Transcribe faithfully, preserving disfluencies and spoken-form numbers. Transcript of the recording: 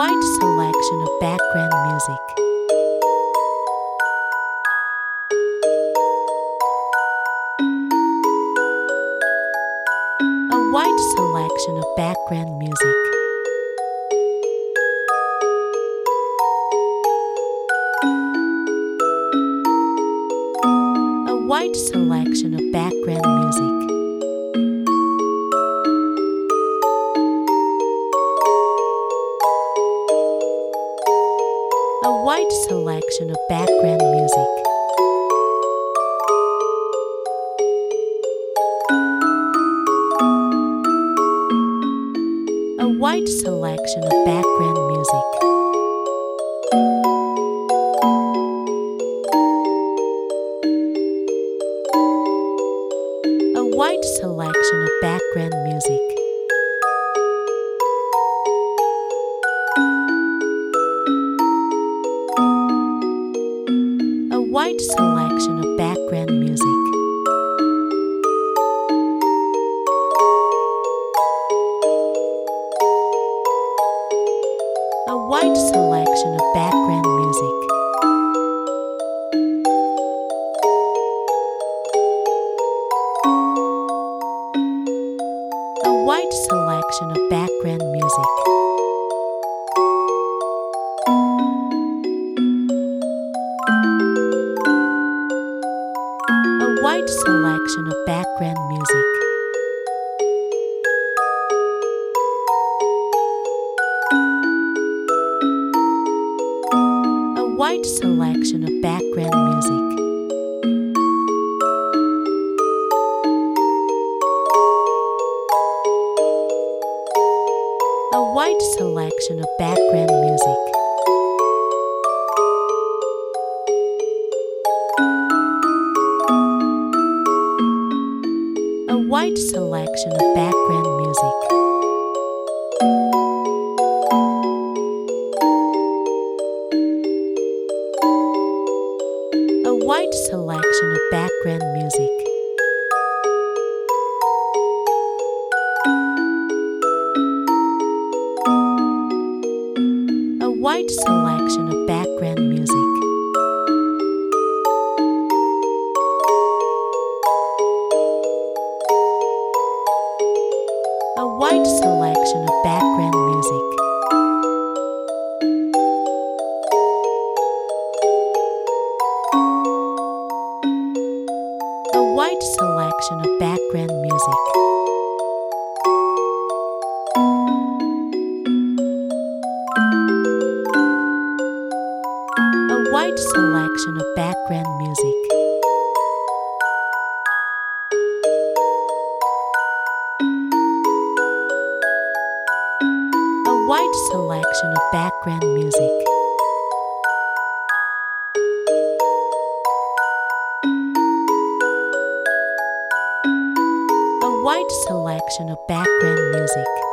wide selection of background music. A wide selection of background music. A wide selection of background music. A wide selection of background music. A wide selection of background music. A wide selection of background music. A wide selection of background music. A wide selection of background music. A wide selection of background music. A wide selection of background music. A wide selection of background music. A wide selection of background music. A wide selection of background music. A wide selection of background music. A wide selection of background music. A wide selection of background music. A wide selection of background music. A wide selection of background music. A wide selection of background music. A wide selection of background music.